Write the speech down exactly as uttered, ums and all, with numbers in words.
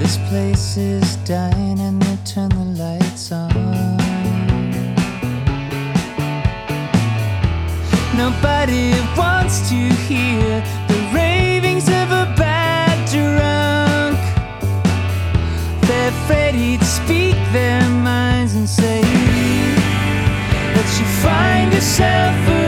This place is dying and they turn the lights on. Nobody wants to hear the ravings of a bad drunk. They're ready to speak their minds and say that you find yourself